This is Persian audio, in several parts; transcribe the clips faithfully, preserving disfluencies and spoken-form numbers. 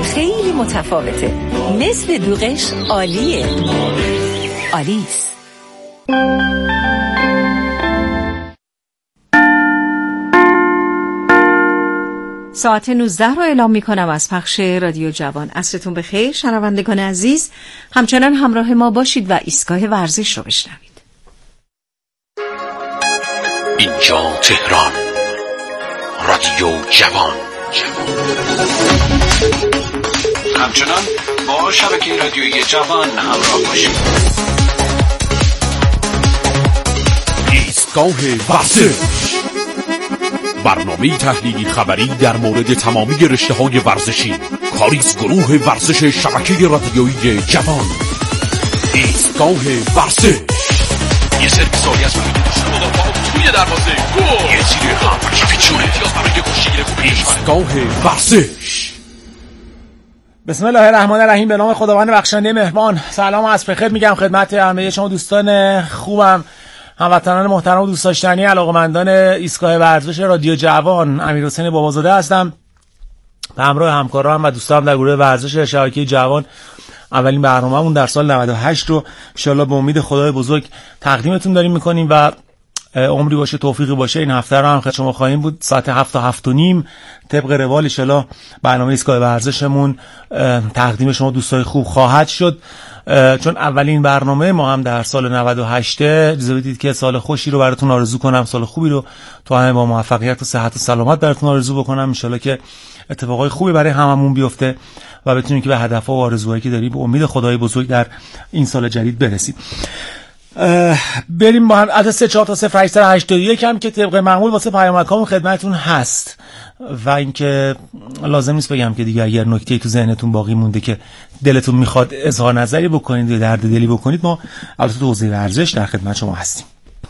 خیلی متفاوته. مثل دوغش عالیه. آلیس. ساعت نوزده رو اعلام می کنم از پخش رادیو جوان. عصرتون بخیر شنوندگان عزیز، همچنان همراه ما باشید و ایستگاه ورزش رو بشنوید. اینجا تهران، رادیو جوان. همچنان با شبکه رادیویی جوان همراه باشید. ایستگاه ورزش، برنامه تحلیلی خبری در مورد تمامی رشته‌های ورزشی، کاری از گروه ورزش شبکه رادیویی جوان. ایستگاه ورزش، یه سرویس سالی از مدافعان توی دروازه گل، یه تیری قبل پیچونه امتیاز برای گوشگیر خوب. ایستگاه ورزش. بسم الله الرحمن الرحیم. به نام خداوند بخشنده مهربان. سلام و عصر بخیر میگم خدمت همه شما دوستان خوبم، هموطنان محترم و دوست داشتنی، علاقه‌مندان ایستگاه ورزش رادیو جوان. امیرحسین بابازاده هستم به همراه همکارام و دوستام در گروه ورزش شبکه جوان. اولین برنامه‌مون در سال نود و هشت رو ان شاءالله به امید خدای بزرگ تقدیمتون داریم می‌کنیم و عمری باشه توفیقی باشه این هفته رو هم خدمت شما خواهیم بود ساعت هفت تا هفت و نیم طبق روال. ان شاءالله برنامه ایستگاه ورزشمون تقدیم شما دوستای خوب خواهد شد. چون اولین برنامه ما هم در سال نود و هشت، اجازه بدید که سال خوشی رو براتون آرزو کنم، سال خوبی رو تو همه با موفقیت و صحت و سلامت براتون آرزو بکنم. ان شاءالله که اتفاقای خوبی برای هممون بیفته و بتونیم که به هدف‌ها و آرزوهایی که داریم به امید خدای بزرگ در این سال جدید برسیم. بریم با هم از سه چهار تا صفر هشت هشت یک هم که طبق معمول واسه پیامک‌هامون خدمتتون هست و اینکه لازم نیست بگم که دیگه اگر نکته‌ای تو ذهنتون باقی مونده که دلتون میخواد اظهار نظری بکنید یا درد دلی بکنید، ما البته تو حوزه ورزش در خدمت شما هستیم.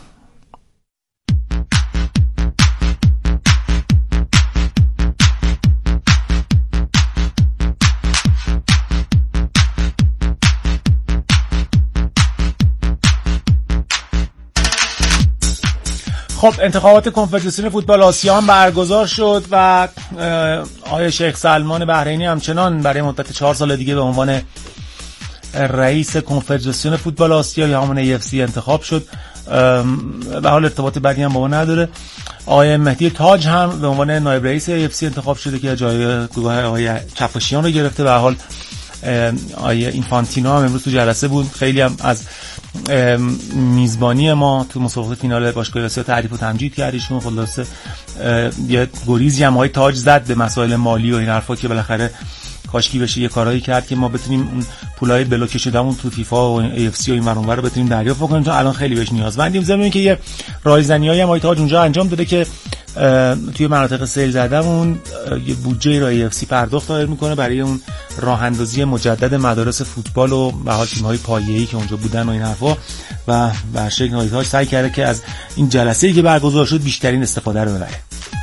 خب انتخابات کنفدراسیون فوتبال آسیا هم برگزار شد و آقای شیخ سلمان بحرینی همچنان برای مدت چهار سال دیگه به عنوان رئیس کنفدراسیون فوتبال آسیا یا همون ای اف سی انتخاب شد. به حال ارتباط بعدی هم با ما نداره. آقای مهدی تاج هم به عنوان نایب رئیس ای اف سی انتخاب شده که جای گروه آقای چفاشیان رو گرفته. به حال آقای اینفانتینو هم امروز تو جلسه بود. خیلی هم از میزبانی ما تو مسابقه فینال باشگاه آسیا تعریف و تمجید کردیشون. خلاصه یه گریزی هم های تاج زد به مسائل مالی و این حرفا که بالاخره کاشکی بشه یه کارایی کرد که ما بتونیم اون پولای بلوکه شدهمون تو فیفا و ای اف سی و این ور اون ور رو بتونیم دریافت بکنیم، چون الان خیلی بهش نیازمندیم. ضمن که یه رایزنیایی هم های تاج اونجا انجام داده که توی مناطق سیل زدهمون یه بودجه را ای اف سی پرداخت دایر میکنه برای اون راه اندازی مجدد مدارس فوتبال و به حال تیم‌های پایه‌ای که اونجا بودن و این حرفا. و به شکل نهایت‌ها سعی کرده که از این جلسه‌ای که برگزار شد بیشترین استفاده رو ببره.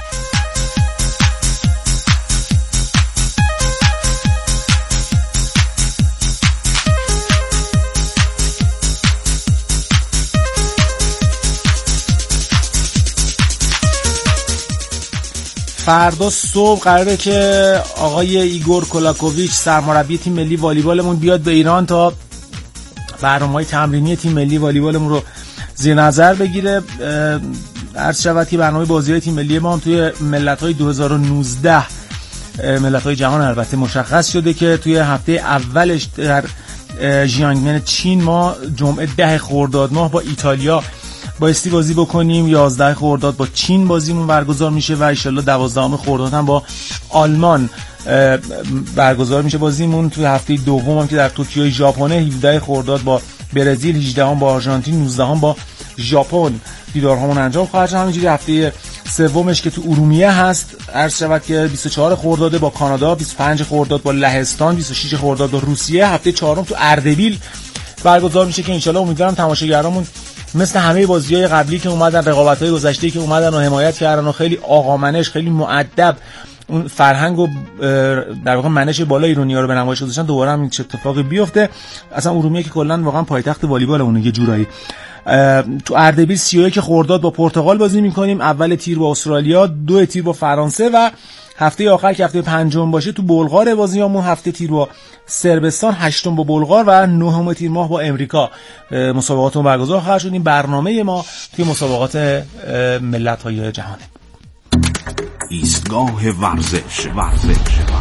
فردا صبح قراره که آقای ایگور کولاکوویچ سرمربی تیم ملی والیبالمون بیاد به ایران تا برنامه‌های تمرینی تیم ملی والیبالمون رو زیر نظر بگیره. عرض شود که برنامه بازی‌های تیم ملی ما هم توی ملت‌های دو هزار و نوزده ملت‌های جهان البته مشخص شده که توی هفته اولش در ژیانگمن چین ما جمعه ده خرداد ماه با ایتالیا بایستی بازی بکنیم. یازده خرداد با چین بازیمون برگزار میشه و ان شاءالله دوازدهم خرداد هم با آلمان برگزار میشه بازیمون. توی هفته دوم هم که در توکیو ژاپنه هفده خرداد با برزیل، هجدهم با آرژانتین، نوزدهم با ژاپن دیدارهامون انجام خواهد شد. همینجوری هفته سومش که تو ارومیه هست عرض شود که بیست و چهار خرداد با کانادا، بیست و پنج خرداد با لهستان، بیست و شش خرداد با روسیه. هفته چهارم تو اردبیل برگزار میشه که ان شاءالله امیدوارم تماشاگرامون مثل همه بازی‌های قبلی که اومدن، رقابت‌های گذشته‌ای که اومدن و حمایت کردن و خیلی آقامنش، خیلی مؤدب اون فرهنگ و در واقع منش بالای ایرانی‌ها رو به نمایش گذاشتن، دوباره هم چه اتفاقی بیفته. اصلا ارومیه که کلا واقعا پایتخت والیبال اونه یه جورایی. تو اردبیل سی و یک خرداد با پرتغال بازی می‌کنیم، اول تیر با استرالیا، دو تیر با فرانسه و هفته آخر که هفته پنجم باشه تو بلغار بازیامون، هفته تیر با صربستان، هشتم با بلغار و نهم تیر ماه با امریکا مسابقاتمون برگزار خواهد شد. این برنامه ما توی مسابقات ملت‌های جهانه. ایستگاه ورزش ورزش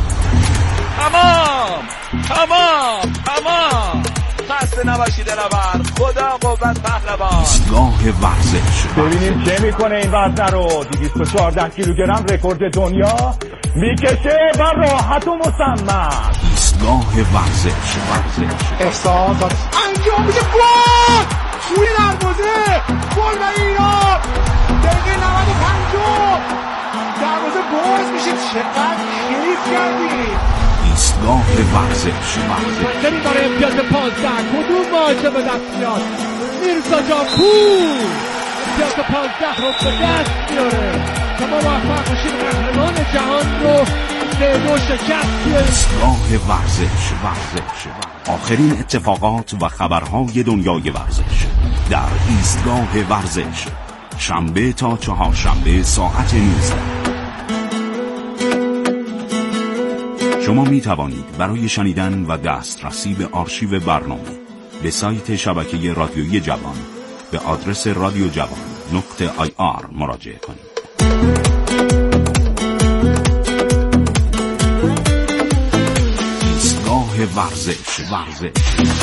تمام تمام تمام خسته نباشید دلاور، خدا قوت پهلوان. ایستگاه ورزش ببینیم چه میکنه این وزنه رو. دویست و چهارده کیلوگرم رکورد دنیا میکشه و راحت و مصمم. ایستگاه ورزش ورزش احساس انجام میشه. گل توی دروازه، گل و ایران. دقیقه نود و پنج دروازه باز میشه. چقدر کیف کردی. ایستگاه ورزش ورزش بریم برای امتیاز پانزده. کدوم واجه به دست میاد؟ میرزا جان پور امتیاز پانزده رو به دست میاره تا ما موفق باشیم قهرمان جهان رو سه دو شکست. ایستگاه ورزش ورزش آخرین اتفاقات و خبرهای دنیای ورزش در ایستگاه ورزش، شنبه تا چهارشنبه ساعت نوزده. شما می توانید برای شنیدن و دسترسی به آرشیو برنامه به سایت شبکه رادیویی جوان به آدرس رادیو جوان نقطه آی آر مراجعه کنید. ایستگاه ورزش ورزش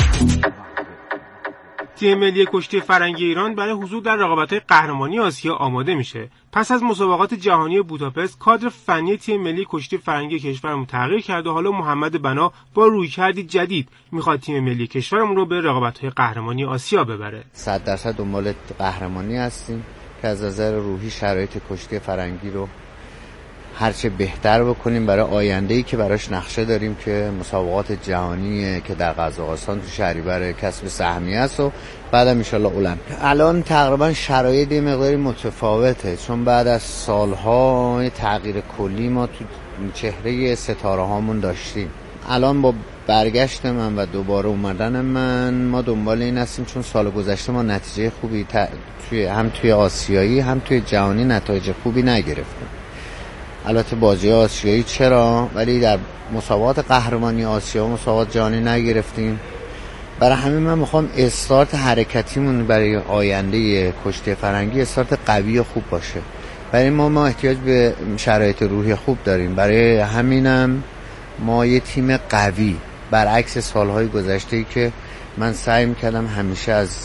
تیم ملی کشتی فرنگی ایران برای حضور در رقابت‌های قهرمانی آسیا آماده میشه. پس از مسابقات جهانی بوداپست، کادر فنی تیم ملی کشتی فرنگی کشورمون تغییر کرد و حالا محمد بنا با رویکردی جدید میخواد تیم ملی کشورمون رو به رقابت‌های قهرمانی آسیا ببره. صد درصد دنبال قهرمانی هستیم که از نظر روحی شرایط کشتی فرنگی رو هرچه بهتر بکنیم برای آینده‌ای که براش نقشه داریم که مسابقات جهانی که در قزاقستان تو شهریور کسب سهمیه است و بعدم ان شاءالله المپیک. الان تقریبا شرایط یه مقداری متفاوته، چون بعد از سال‌ها تغییر کلی ما تو چهره ستاره هامون داشتیم. الان با برگشت من و دوباره اومدن من ما دنبال این هستیم، چون سال گذشته ما نتیجه خوبی ت... توی هم توی آسیایی هم توی جهانی نتایج خوبی نگرفتیم. البته بازی آسیایی چرا، ولی در مسابقات قهرمانی آسیا و مسابقات جهانی نگرفتیم. برای همین من میخوام استارت حرکتیمون برای آینده کشتی فرنگی استارت قوی و خوب باشه. برای ما ما احتیاج به شرایط روحی خوب داریم. برای همینم ما یه تیم قوی، برعکس سالهای گذشته‌ای که من سعی میکردم همیشه از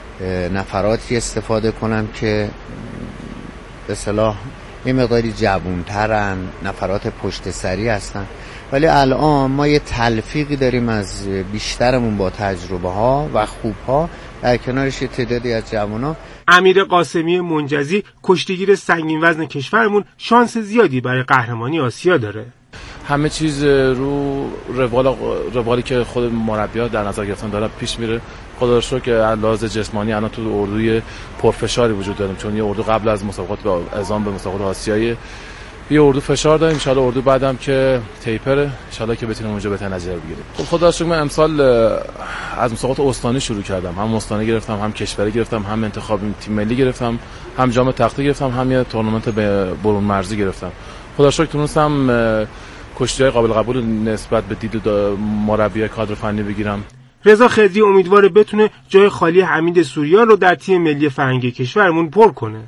نفراتی استفاده کنم که به اصطلاح یه مقداری جوان‌ترن، نفرات پشت سری هستن، ولی الان ما یه تلفیقی داریم از بیشترمون با تجربه ها و خوب ها، در کنارش یه تعدادی از جوان‌ها. امیر قاسمی منجزی کشتیگیر سنگین وزن کشورمون شانس زیادی برای قهرمانی آسیا داره. همه چیز رو روال روالی که خود مربی‌ها در نظر گرفتن داره پیش میره. خدا رو شکر که لحاظ جسمانی الان تو اردوی پرفشاری وجود داریم، چون یه اردو قبل از مسابقات به اعزام به مسابقات آسیایی یه اردو فشار داریم. ان شاء الله اردو بعدم که تیپره، ان شاء الله که بتونیم اونجا بهتر نتیجه بگیریم. خب خدا رو شکر من امسال از مسابقات استانی شروع کردم، هم استانی گرفتم، هم کشوری گرفتم، هم انتخاب تیم ملی گرفتم، هم جام تخته گرفتم، هم یه تورنمنت به برون مرزی گرفتم. خدا رو شکر تونستم کشتی‌های قابل قبول نسبت به دید مربی کادر فنی بگیرم. رضا خضری امیدواره بتونه جای خالی حمید سوریان رو در تیم ملی فرنگی کشورمون پر کنه.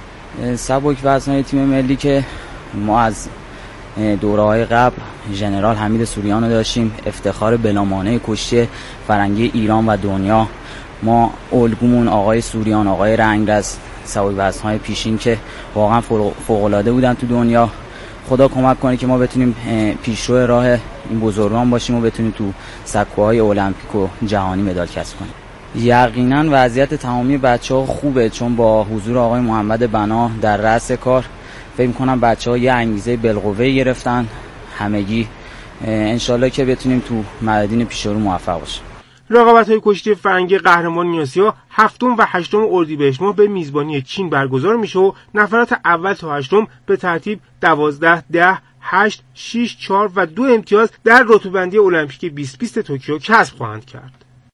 سبک وزن‌های تیم ملی که ما از دوره‌های قبل ژنرال حمید سوریان رو داشتیم، افتخار بلامانع کشتی فرنگی ایران و دنیا. ما الگومون آقای سوریان، آقای رنگرز، سبک وزن‌های پیشین که واقعا فوق‌العاده بودن تو دنیا. خدا کمک کنه که ما بتونیم پیشرو راه این بزرگان باشیم و بتونیم تو سکوهای المپیک و جهانی مدال کسب کنیم. یقینا وضعیت تمامی بچه‌ها خوبه، چون با حضور آقای محمد بنا در رأس کار فکر می‌کنم بچه‌ها یه انگیزه بالقوه گرفتن همگی. انشالله که بتونیم تو میادین پیشرو موفق باشیم. رقابت‌های کشتی فرنگی قهرمانی آسیا هفتم و هشتم اردیبهشت ماه به میزبانی چین برگزار میشه و نفرات اول تا هشتم به ترتیب دوازده، ده، هشت، شش، چهار و دو امتیاز در رتبه‌بندی المپیک بیست بیست توکیو کسب خواهند کرد.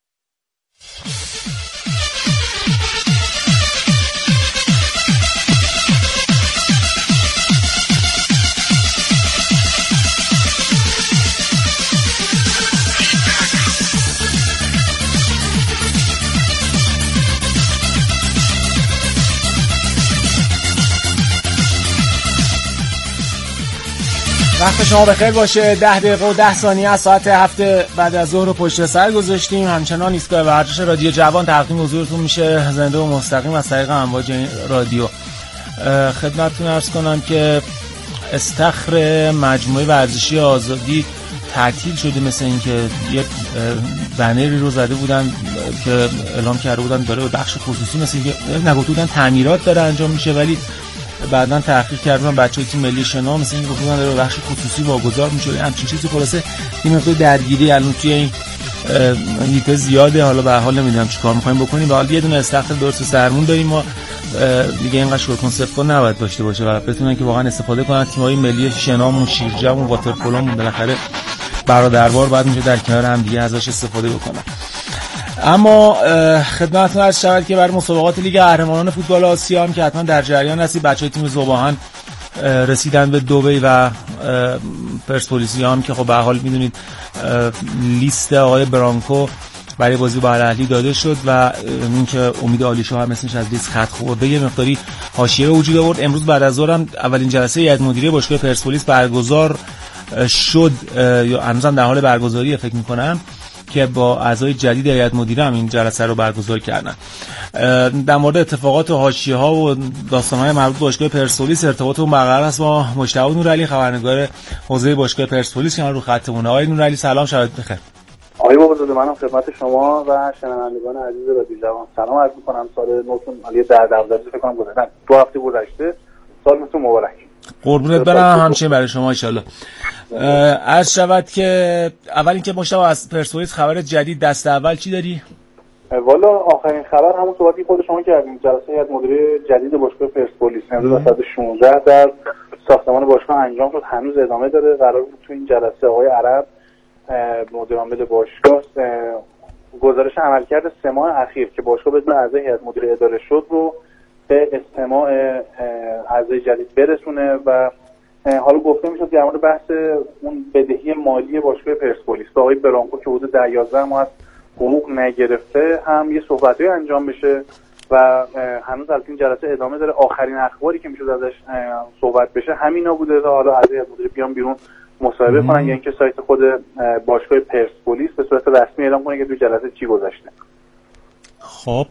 وقت شما بخیر باشه. ده دقیقه و ده ثانیه از ساعت هفت بعد از ظهر پشت سر گذاشتیم. همچنان ایستگاه ورزش رادیو جوان تقدیم حضورتون میشه زنده و مستقیم از طریق امواج رادیو. خدمتتون عرض کنم که استخر مجموعه ورزشی آزادی تعطیل شده، مثل اینکه یه بنری رو زده بودن که اعلام کرده بودن داره به بخش خصوصی، مثل اینکه نگفته بودن تعمیرات داره انجام میشه، ولی بعداً تحقیق کردن بچه‌های تیم ملی شنا مثل اینکه گفتن داره به بخش خصوصی واگذار میشه. همچین چیزی خلاصه این مقدار درگیری الان توی این لیگ زیاده. حالا به هر حال نمیدونم چیکار می‌خوایم بکنیم. حالا یه دونه استخر درست سرمون داریم، ما دیگه اینقدر شورت کنسپت نباید داشته باشه و بتونن که واقعا استفاده کنن. تیم‌های ملی شنامون، شیرجهمون، واترپولومون بالاخره برادروار بعد میشه در کنار هم دیگه ازش استفاده بکنن. اما خدمتتون عرض شود که برای مسابقات لیگ قهرمانان فوتبال آسیا هم که حتما در جریان هستید، بچهای تیم ذوباهن رسیدن به دبی و پرسپولیسی هم که خب به هر حال میدونید لیست آقای برانکو برای بازی با الاهلی داده شد و اینکه امید عالیشاه هم مثلش از لیست خط خورده یه مقداری حاشیه به وجود آورد. امروز بعد از ظهر هم اولین جلسه هیئت مدیره باشگاه پرسپولیس برگزار شد یا هنوزم در حال برگزاریه فکر می‌کنم، که با اعضای جدید هیئت مدیره هم این جلسه رو برگزار کردن. در مورد اتفاقات و حاشیه‌ها و داستان‌های مربوط به باشگاه پرسپولیس ارتباط اون برقرار است با مجتبی نورعلی، خبرنگار حوزه باشگاه پرسپولیس که رو خطمونه. آقای نورعلی سلام، شبت بخیر. آقای بابازاده، منم خدمت شما و شنوندگان عزیز رادیو جوان سلام عرض می‌کنم. سال نوتون علی در دوازده فکر کنم گذشته، دو هفته گذشته، سالتون مبارک. قربونت برم، همچنین برای شما ان شاءالله. عرض شود که اول اینکه مشتاق از پرسپولیس خبر جدید دست اول چی داری؟ والا آخرین خبر همون صحبتی خود شما کردیم، جلسه هیئت مدیره جدید باشگاه پرسپولیس امروز ساعت شانزده در ساختمان باشگاه انجام شد. هنوز ادامه داره. قرار بود تو این جلسه آقای عرب مدیر عامل باشگاه گزارش عملکرد سه ماه اخیر که باشگاه بدون اعضای هیئت مدیره اداره شد رو به استماع اعضای جدید برسونه و حالا گفته میشد در مورد بحث اون بدهی مالی باشگاه پرسپولیس با آقای برانکو که حدود ده یازده ماه از حقوق نگرفته هم یه صحبتایی انجام بشه و هنوز از این جلسه ادامه داره. آخرین اخباری که میشد ازش صحبت بشه همینا بوده تا حالا اعضای مدیره بیان بیرون مصاحبه کنن یا یعنی اینکه سایت خود باشگاه پرسپولیس به صورت رسمی اعلام کنه که تو جلسه چی گذشته. خب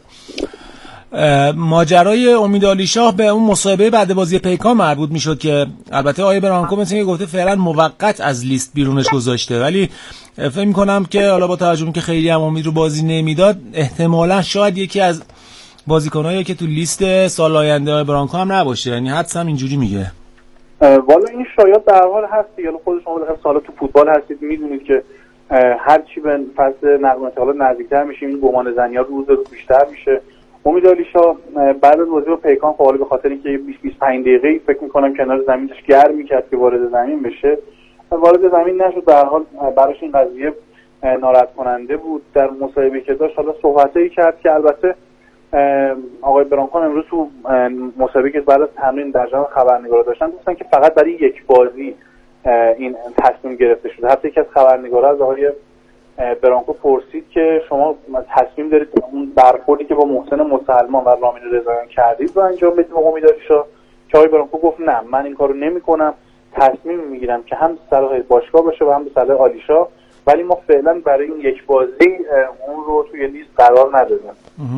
ماجرای امید عالیشاه به اون مصاحبه بعد بازی پیکان مربوط میشد که البته آقای برانکو مثل اینکه گفته فعلا موقت از لیست بیرونش گذاشته، ولی فکر می‌کنم که حالا با توجه که خیلی هم امید رو بازی نمیداد احتمالاً شاید یکی از بازیکنایی که تو لیست سال آینده آقای برانکو هم نباشه، یعنی حدس هم اینجوری میگه. والا این شاید در حال هست، یعنی خود شما بالاخره سالا تو فوتبال هستید، میدونید که هر چی به فصل نقل و انتقالات نزدیک‌تر میشیم این گمان زنی‌ها روز روز بیشتر میشه. امید عالیشاه بعد از بازی با پیکان خب حالا به خاطر اینکه بیست بیست و پنج دقیقه فکر می‌کنم کنار زمین داشت گرم می‌کرد که وارد زمین بشه، وارد زمین نشد. در حال براش این قضیه ناراحت کننده بود. در مصاحبه‌ای که داشت حالا صحبتایی کرد که البته آقای برانکو امروز تو مصاحبه‌ای که بعد از تمرین در جمع خبرنگارا داشتن گفتن که فقط برای یک بازی این تصمیم گرفته شده. حتی یکی از خبرنگارا از آقای برانکو پرسید که شما تصمیم دارید اون برخوردی که با محسن مسلمان و رامین رضاییان کردید رو انجام بدید با امید عالیشاه، که آقای برانکو گفت نه من این کارو نمی‌کنم، تصمیم میگیرم که هم صلاح باشگاه باشه و هم به صلاح عالیشاه، ولی ما فعلا برای این یک بازی اون رو توی لیست قرار ندادیم.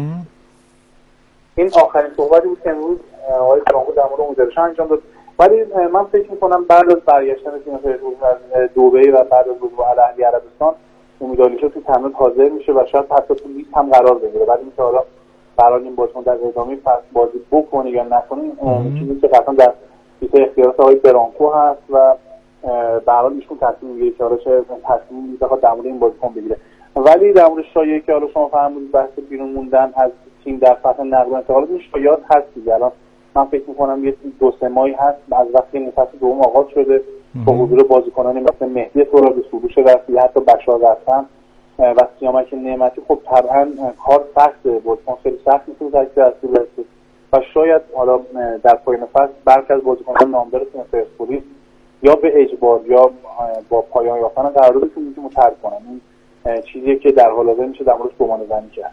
این آخرین صحبتی بود که امروز آقای برانکو در مورد امید عالیشاه انجام داد. ولی من فکر می‌کنم بعد از برگشتن تیم پرسپولیس از دبی و بعد از بازی با الاهلی عربستان امید عالیشاه تو تمرین حاضر میشه و شاید حتی تو لیست هم قرار بگیره. بعد اینکه حالا قرار این بازیکن در ادامه فصل بازی بکنه یا نکنه چیزی که قطعا در لیست اختیارات آقای برانکو هست و به هر حال ایشون تصمیم میگیره که حالا چه تصمیمی بخواد در مورد این بازیکن بگیره. ولی در مورد شایعه که حالا شما فرمودید بحث بیرون موندن از تیم در فصل نقل و انتقالات این شایعات هست دیگه. الان من فکر می‌کنم یه دو سه ماهی هست از وقتی این فصل دوم آغاز شده با حضور بازیکنانی مثل مهدی ترابی، سروش رفیعی، حتی بشار رفتن و سیامک نعمتی، خب طبعا کار سخته، بازیکن خیلی سخت میتونه ترکیب اصلی برسه و شاید حالا در پایان فصل برخی از بازیکنان نامدار تیم پرسپولیس یا به اجبار یا با پایان یافتن قراردادشون میتونه ترک کنن. این چیزیه که در حال حاضر میشه در موردش گمان زنی کرد.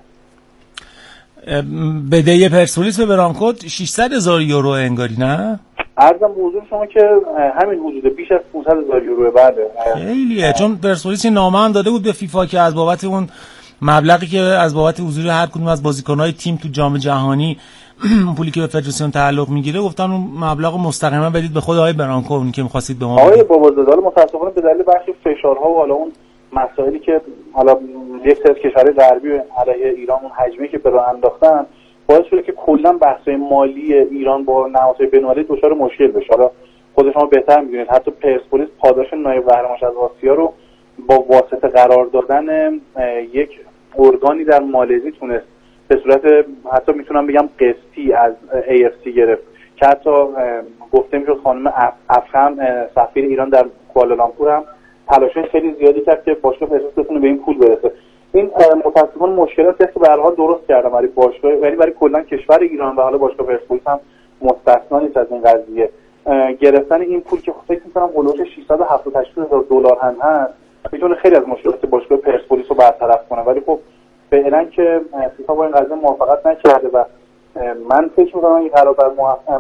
بدهی پرسپولیس به برانکو ششصد هزار یورو انگاری، نه؟ عرضم حضور شما که همین حدوده، بیش از پانصد هزار یورو. بعده خیلیه، چون پرسپولیس نامه هم داده بود به فیفا که از بابت اون مبلغی که از بابت حضور هر کدوم از بازیکن‌های تیم تو جام جهانی پولی که به فدراسیون تعلق میگیره، گفتن اون مبلغ مستقیما بدید به خود آقای برانکو، اون که می‌خواستید به ما. آقای بابازاده، حالا متأسفانه به دلیل بخش فشارها و حالا اون مسائلی که حالا یک سری کشورهای غربی علیه ایران اون حجمی که به راه انداختن، باعث شده که کلا بحث‌های مالی ایران با نهادهای بین‌المللی دچار مشکل بشه. حالا خود شما بهتر می‌دونید حتی پرسپولیس پاداش نایب قهرمان از آسیا رو با واسطه قرار دادن یک ارگانی در مالزی تونست به صورت حتی میتونم بگم قسطی از ای اف سی گرفت که حتی گفته میشه خانم افخم سفیر ایران در کوالالامپور هم تلاش‌های خیلی زیادی کرد که باشگاه پرسپولیس بتونه به این پول برسه. این متأسفانه مشکلاتی است که به هر حال درست کردن برای باشگاه، ولی برای کلا کشور ایران و حالا باشگاه پرسپولیس هم مستثنا نیست از این قضیه. گرفتن این پول که فکر می‌کنم هولوش ششصد و هفتاد و هشت هزار دلار هم هست، میتونه خیلی از مشکلات باشگاه پرسپولیس رو برطرف کنه، ولی خب فعلا که فیفا با این قضیه موافقت نکرده و من فکر می‌کنم این قرار بر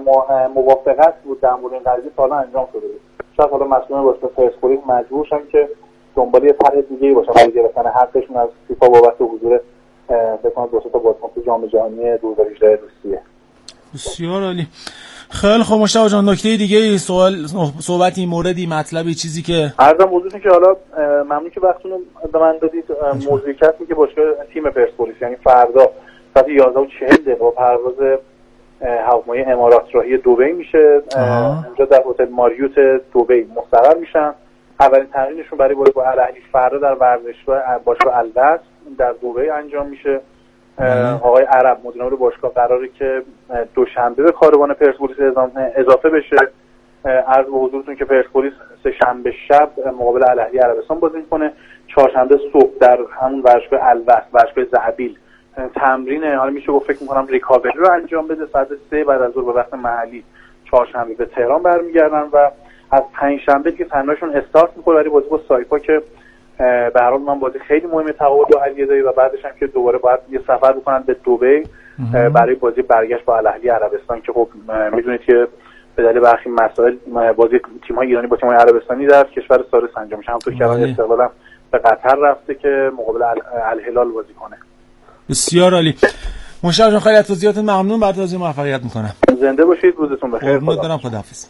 موافقت بود در مورد این قضیه سالا انجام شده بود. شاید حالا مسئولان باشگاه پرسپولیس مجبور شدن که دنبال یه طرح دیگه‌ای باشن برای گرفتن حقشون از فیفا بابت حضور بکنن دو تا بازیکن تو جام جهانی دو هزار و هجده روسیه. بسیار عالی. خیلی خوب مشتاق جان، نکته دیگه سوال صحبتی موردی مطلبی چیزی که عرضم حضورتون که حالا ممنون که وقتتون رو به من دادید. موضوعی که که باشگاه تیم پرسپولیس یعنی فردا ساعت یازده و چهل دقیقه با پرواز هواپیمای امارات راهی دبی میشه. اونجا در هتل ماریوت دبی مستقر میشن. اولین تمرینشون برای باشگاه الاهلی فردا در ورزشگاه باشگاه الوصل در دبی انجام میشه. آقای عرب مدیر عامل باشگاه قراره که دوشنبه به کاروان پرسپولیس اضافه بشه. عرض به حضورتون که پرسپولیس سه شنبه شب مقابل الاهلی عربستان بازی میکنه. چهارشنبه صبح در همون ورزشگاه الوصل ورزشگاه ذهبیل تمرین، حالا میشه گفت فکر میکنم ریکاوری رو انجام بده. ساعت سه بعد از ظهر به وقت محلی چهارشنبه به تهران برمیگردن و از پنجشنبه که تمرینشون استارت میکنه برای بازی با سایپا که به هر حال من بازی خیلی مهمه تقابل با علیرضایی و بعدش هم که دوباره باید یه سفر بکنن به دبی برای بازی برگشت با الاهلی عربستان که خب میدونید که به دلیل برخی مسائل بازی تیم‌های ایرانی با تیم‌های عربستانی در کشور سارس انجام میشه. همونطور که الان استقلال هم به قطر رفته که مقابل الهلال بازی کنه. بسیار عالی. مشتاق جان خیلی از توضیحاتتون ممنون، بعد از این موفقیت میکنم. زنده باشید، روزتون بخیر. قربونت برم، خداحافظ.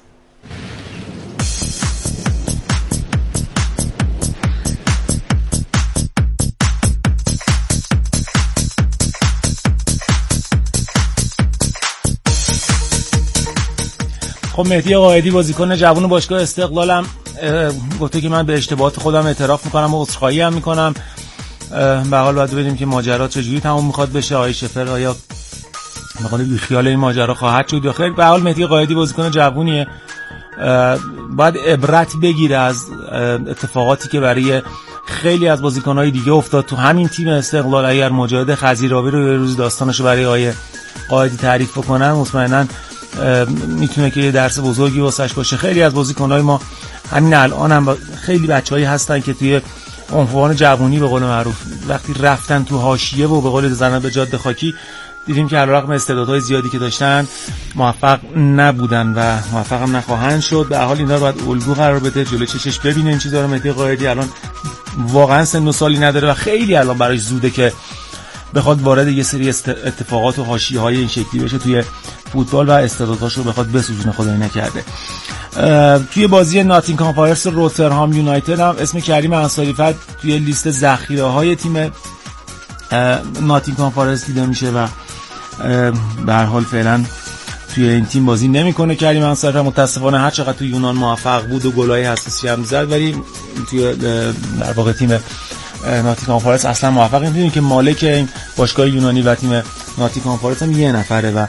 خب مهدی قائدی بازیکن جوان باشگاه استقلالم گفته که من به اشتباهات خودم اعتراف میکنم و عذرخواهی هم میکنم. به حال باید ببینیم که ماجرا چجوری تموم میخواد بشه. آقای شفر آیا میخواد بی خیال این ماجرا خواهد شد یا خیر؟ به حال مهدی قائدی بازیکن جوونیه، باید عبرت بگیره از اتفاقاتی که برای خیلی از بازیکن‌های دیگه افتاد تو همین تیم استقلال. اگر مجاهد خزیراوی رو یه روز داستانشو برای آقای قائدی تعریف بکنن مطمئناً میتونه که یه درس بزرگی واسش باشه. خیلی از بازیکن‌های ما همین الان هم خیلی بچه‌هایی هستن که توی عنفوان جوونی به قول معروف وقتی رفتن تو حاشیه و به قول زنان به جاده خاکی دیدیم که علیرغم استعدادهای زیادی که داشتن موفق نبودن و موفق هم نخواهند شد. به هر حال اینا رو باید الگو قرار بده، جلوی چشش ببینه این چیزا رو. مهدی قائدی الان واقعا سن و سالی نداره و خیلی الان براش زوده که بخواد وارد یه سری اتفاقات و حاشیه‌های این شکلی بشه توی فوتبال و استعداداشو بخواد بسوزونه. خدای نکرده. توی بازی ناتینگهام فارست روترهام یونایتد هم اسم کریم انصاری‌فر توی لیست ذخیره‌های تیم ناتینگهام فارست دیده میشه و به هر حال فعلا توی این تیم بازی نمیکنه. کریم انصاری‌فر متاسفانه هر چقدر توی یونان موفق بود و گلای حساسی هم زد ولی توی در واقع تیم ناتینگهام فارست اصلا موفق نیست. که مالک این باشگاه یونانی و تیم ناتینگهام فارست هم یه نفره و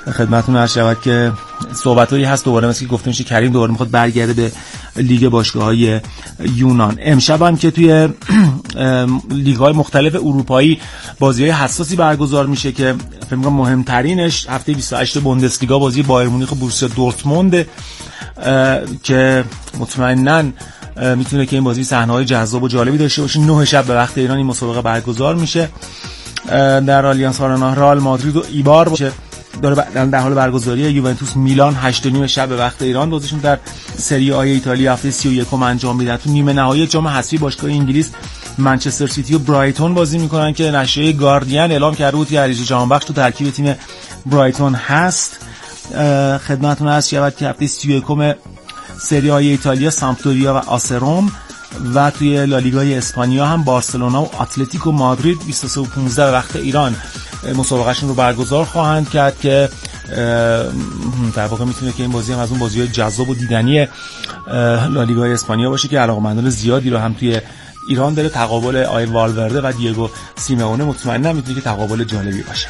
خدمتتون عرض شود که صحبتایی هست دوباره مثل که گفته میشه کریم دوباره میخواد برگرده به لیگ باشگاه‌های یونان. امشب هم که توی لیگ‌های مختلف اروپایی بازی‌های حساسی برگزار میشه که فکر می‌کنم مهمترینش هفته بیست و هشت بوندسلیگا بازی بایر مونیخ و بوروسیا دورتموند که مطمئناً میتونه که این بازی صحنه‌های جذاب و جالبی داشته باشه. نه شب به وقت ایران این مسابقه برگزار میشه در آلیانس آرنا. رئال مادرید و ایبار باشه داره در حال برگزاری. یوونتوس میلان هشت و نیم شب به وقت ایران بازیشون در سری آ ایتالیا هفته سی و یکم انجام میدن. تو نیمه نهایی جام حذفی باشگاه انگلیس منچستر سیتی و برایتون بازی میکنن که نشریه گاردین اعلام کرده بود که علیرضا جهانبخش تو ترکیب تیم برایتون هست. خدمتتون عرض شود که هفته سی و یکم سری آ ایتالیا سامپدوریا و آسروم و توی لالیگای اسپانیا هم بارسلونا و اتلتیکو مادرید بیست و سه و پانزده به وقت ایران مسابقهشون رو برگزار خواهند کرد که در واقع میتونه که این بازی هم از اون بازی‌های جذاب و دیدنی لالیگای اسپانیا باشه که علاقه‌مندان زیادی رو هم توی ایران داره. تقابل آی والورده و دیگو سیمئونه مطمئنا میتونه که تقابل جالبی باشه.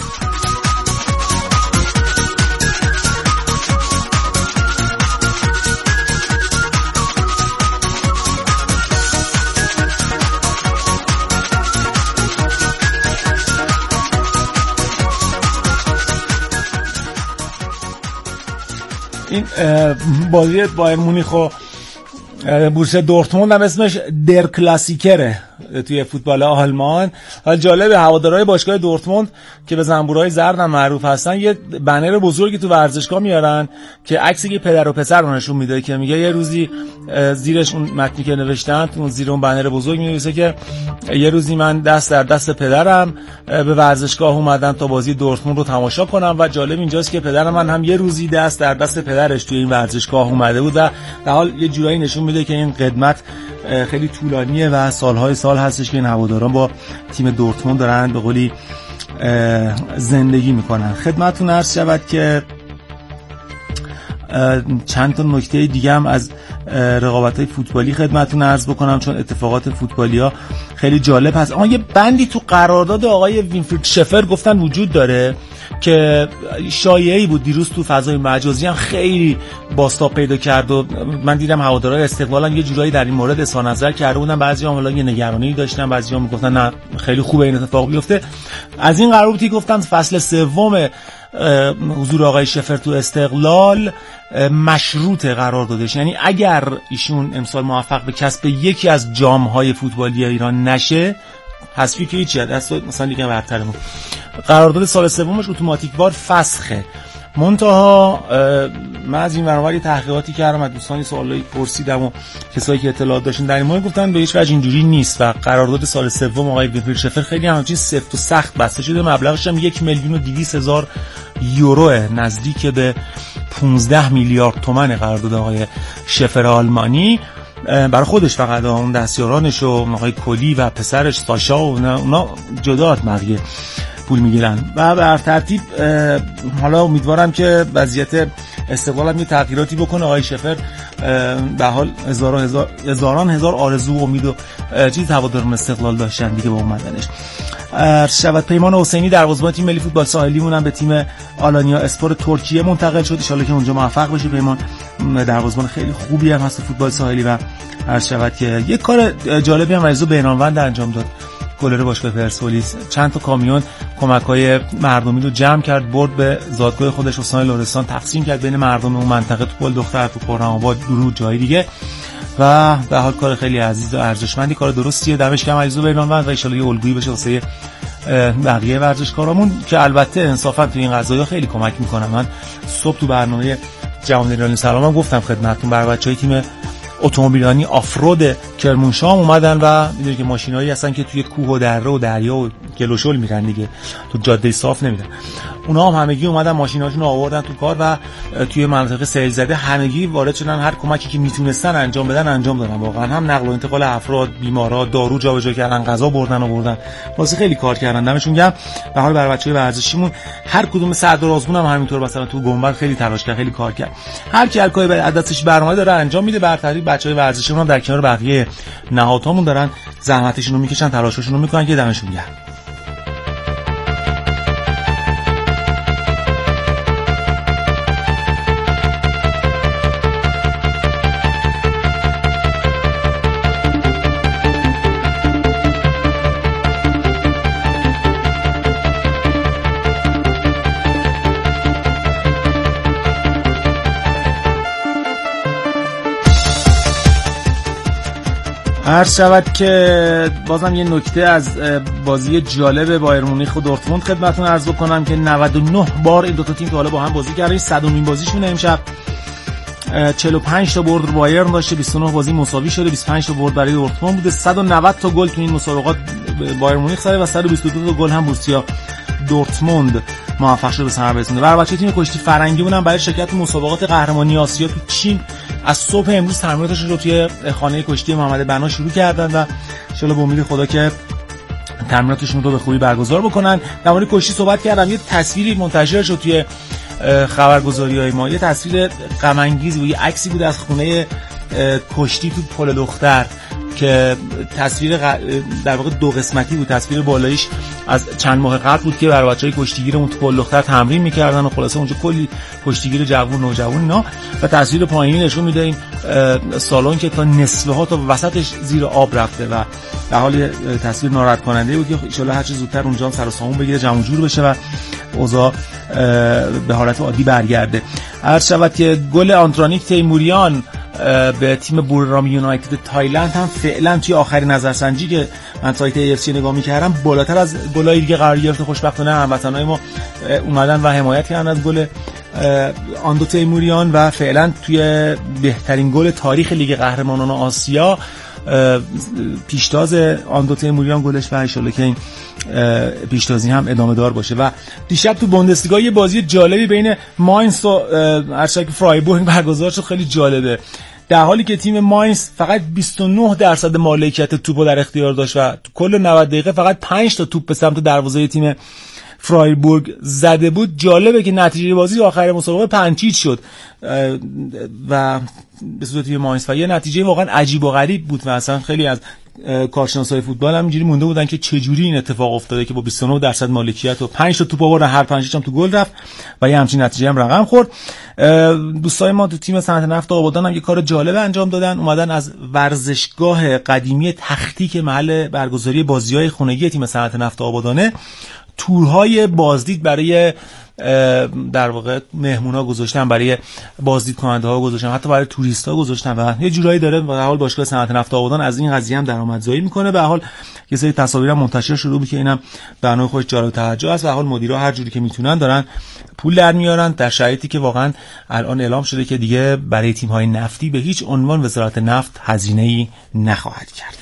این بازی بایر مونیخ و بوروسیا دورتموند هم اسمش در کلاسیکره توی فوتبال آلمان. حالا جالبه هوادارهای باشگاه دورتموند که به زنبورهای زرد هم معروف هستن یه بنر بزرگی تو ورزشگاه میارن که عکس یه پدر و پسر رو نشون میده که میگه یه روزی زیرش اون متنی که نوشتن اون زیر اون بنر بزرگ می‌نویسه که یه روزی من دست در دست پدرم به ورزشگاه اومدم تا بازی دورتموند رو تماشا کنم و جالب اینجاست که پدر من هم یه روزی دست در دست پدرش توی این ورزشگاه اومده بود و در حال یه جورایی نشون میده که این قدمت خیلی طولانیه و سالهای سال هستش که این هواداران با تیم دورتموند دارن به قولی زندگی میکنن. خدمتتون عرض شود که چند تا نکته دیگه هم از رقابت‌های فوتبالی خدمتتون عرض بکنم چون اتفاقات فوتبالی ها خیلی جالب هست. اما یه بندی تو قرارداد آقای وینفرید شفر گفتن وجود داره که شایعه‌ای بود دیروز تو فضای مجازی هم خیلی بازتاب پیدا کرد و من دیدم هوادارهای استقلال هم یه جورایی در این مورد اظهار نظر کرده بودن. بعضی‌ها حالا یه نگرانی داشتن، بعضی‌ها میگفتن نه خیلی خوبه این اتفاق بیفته. از این قرار بود گفتن فصل سوم حضور آقای شفر تو استقلال مشروط قرار دادش، یعنی اگر ایشون امسال موفق به کسب یکی از جام‌های فوتبالی ایران نشه حذفی که هیچ دست مثلا لیگ برترمون قرارداد سال سومش اتوماتیک وار فسخه. منتها من از این ورانوری تحقیقاتی کردم از دوستانی سوالایی پرسیدم و کسایی که اطلاعات داشتن در این مورد گفتن به هیچ وجه اینجوری نیست و قرارداد سال سوم آقای وینفرید شفر خیلی همچین سفت و سخت بسته شده. مبلغش هم یک میلیون و دویست هزار یورو نزدیک به پانزده میلیارد تومان قرارداد آقای شفر آلمانی برای خودش فقط، اون دستیارانش و آقای کلی و پسرش ساشا و اونا جدا مقیه پول میگیرن و بر ترتیب حالا امیدوارم که وضعیت استقلال هم یه تغییراتی بکنه. آقای شفر به حال هزاران هزار هزاران هزار آرزو و امید و چیز هواداران استقلال داشتن دیگه با اومدنش. شود پیمان حسینی دروازه‌بان تیم ملی فوتبال ساحلی مونم به تیم آلانیا اسپور ترکیه منتقل شد. ان شاءالله که اونجا موفق بشه. پیمان دروازه‌بان خیلی خوبی هم هست فوتبال ساحلی و هر شود که یک کار جالبی هم عزیز بینانوند انجام داد. گلر باشگاه پرسپولیس چند تا کامیون کمک‌های مردمی رو جمع کرد، برد به زادگاه خودش استان لرستان تقسیم کرد بین مردم اون منطقه، تو پل دختر، تو خرم‌آباد، درود جای دیگه و به حال کار خیلی عزیز و ارزشمندی، کار درستیه. دمش گرم عزیز بیرانوند و ان شاءالله یه الگویی بشه واسه بقیه ورزشکارامون که البته انصافا تو این قضايا خیلی کمک میکنن. من صبح تو برنامه جوان ایرانی سلام گفتم خدمتتون بر بچهای تیم اتومبیلانی آفرود کرمانشاه اومدن و میدونید که ماشینایی هستن که توی کوه و دره و دریا و گل و شل میرن دیگه، تو جاده صاف نمیرن. اونا هم همگی اومدن ماشیناشون رو آوردن تو کار و توی منطقه سیل زده همگی وارد شدن، هر کمکی که میتونستن انجام بدن انجام دادن. واقعا هم نقل و انتقال افراد، بیمارا، دارو جابجا کردن، غذا بردن و بردن، واسه خیلی کار کردن. دمشون گرم. به حال برای بچهای ورزشیمون هر کدوم سردار آزمون هم همینطور مثلا تو گنبد خیلی تلاش کرد، خیلی کار کرد. هر کی هر کاری به دستش برنامه داره انجام میده. برتری بچهای ورزشیمون هم در کنار بقیه نهادهامون دارن زحمتشون رو میکشن، تلاششون رو میکنن که دمشون گرم. عرض شود که بازم یه نکته از بازی جالب بایر مونیخ و دورتموند خدمتتون عرض بکنم که نود و نه بار این دو تا تیم تا حالا با هم بازی کردن. صدمین بازیشونه امشب. چهل و پنج تا برد بایرن داشته، بیست و نه بازی مساوی شده، بیست و پنج تا برد برای دورتموند بوده، صد و نود تا گل تو این مسابقات بایر مونیخ زده و صد و بیست و دو تا گل هم بورسیا دورتموند موفق شده به ثمر برسونه. و بچه‌ها تیم کشتی فرنگیمون هم برای شرکت تو مسابقات قهرمانی آسیا تو چین از صبح امروز تمریناتشون رو توی خانه کشتی محمد بنا شروع کردن و ان شاءالله به امید خدا که تمریناتشون رو به خوبی برگزار بکنن. در مورد کشتی صحبت کردم، یه تصویری منتشر شد توی خبرگزاری‌های ما، یه تصویر غم انگیز و یه عکسی بود از خونه کشتی تو پل دختر که تصویر در واقع دو قسمتی بود. تصویر بالاییش از چند ماه قبل بود که برای بچهای کشتیگیرمون تو پل دختر تمرین می‌کردن و خلاصه اونجا کلی کشتیگیر جوون نوجوان اینا، و تصویر پایینی نشون میده این سالن که تا نصفه ها تا وسطش زیر آب رفته و در حال تصویر ناراحت کننده بود که ان شاءالله هر چه زودتر اونجا سر و سامون بگیره، جمع جور بشه و اوضاع به حالت عادی برگرده. عرض شود که گل آنترانیک تیموریان به تیم بورام یونایتد تایلند هم فعلا توی آخرین نظرسنجی که من سایت ای اف سی نگاه می‌کردم بالاتر از گلای دیگه قرار گرفته. خوشبختانه هموطنای ما اومدن و حمایت کردن از گل آندو تیموریان و فعلا توی بهترین گل تاریخ لیگ قهرمانان آسیا پیشتاز آندو تیموریان گلش و ان شاءالله که این پیشتازی هم ادامه دار باشه. و دیشب تو بوندسلیگا یه بازی جالبی بین ماینز و ارشک فرایبورگ برگزار شد، خیلی جالبه. در حالی که تیم ماینز فقط بیست و نه درصد مالکیت توپو در اختیار داشت و تو کل نود دقیقه فقط پنج تا توپ به سمت دروازه تیم فرایبورگ زده بود، جالبه که نتیجه بازی آخر مسابقه پنج هیچ شد و به صورت تیم ماینز و یه نتیجه واقعا عجیب و غریب بود و اصلا خیلی از کارشناسای فوتبال هم اینجوری مونده بودن که چه جوری این اتفاق افتاده که با بیست و نه درصد مالکیت و پنج تا توپ آوردن، هر پنج هم تو گل رفت و یه همچین نتیجه هم رقم خورد. دوستای ما تو تیم صنعت نفت آبادان هم یه کار جالب انجام دادن، اومدن از ورزشگاه قدیمی تختی که محل برگزاری بازی‌های خونگی تیم صنعت نفت آبادانه تورهای بازدید برای در واقع مهمونا گذاشتن، برای بازدید کننده ها گذاشتن، حتی برای توریست ها گذاشتن و یه جورایی داره به حال باشگاه صنعت نفت آبادان از این قضیه هم درآمدزایی میکنه. به حال یه سری تصاویر هم منتشر شده بود که اینم به نوع خودش جالب توجه است و حال مدیرا هر جوری که میتونن دارن پول در میارن در شرایطی که واقعا الان اعلام شده که دیگه برای تیم های نفتی به هیچ عنوان وزارت نفت هزینه‌ای نخواهد کرد.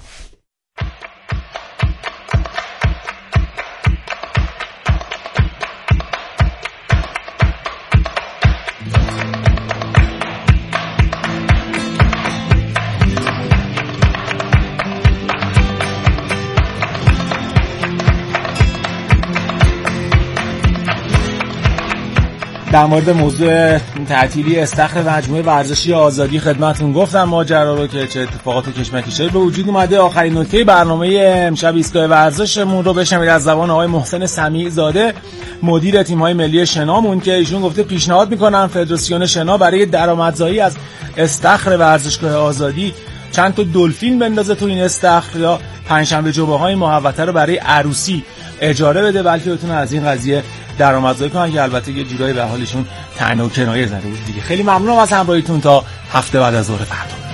در مورد موضوع تعطیلی استخر مجموعه ورزشی آزادی خدمتتون گفتم ماجرا رو که چه اتفاقات کشمکشی به وجود اومده. آخرین نکته برنامه امشب ایستگاه ورزشمون رو بشنوید از زبان آقای محسن سمیع زاده، مدیر تیم‌های ملی شنامون، که ایشون گفته پیشنهاد می‌کنن فدراسیون شنا برای درآمدزایی از استخر ورزشگاه آزادی چند تا دلفین بندازه تو این استخر یا پنجشنبه جمعه‌های محوطه رو برای عروسی اجاره بده، بلکه بتونه از این قضیه درآمدزایی کنن که البته یه جورایی به حالشون طعنه و کنایه زده بود دیگه. خیلی ممنونم از همراهیتون، تا هفته بعد از ظهر فردا.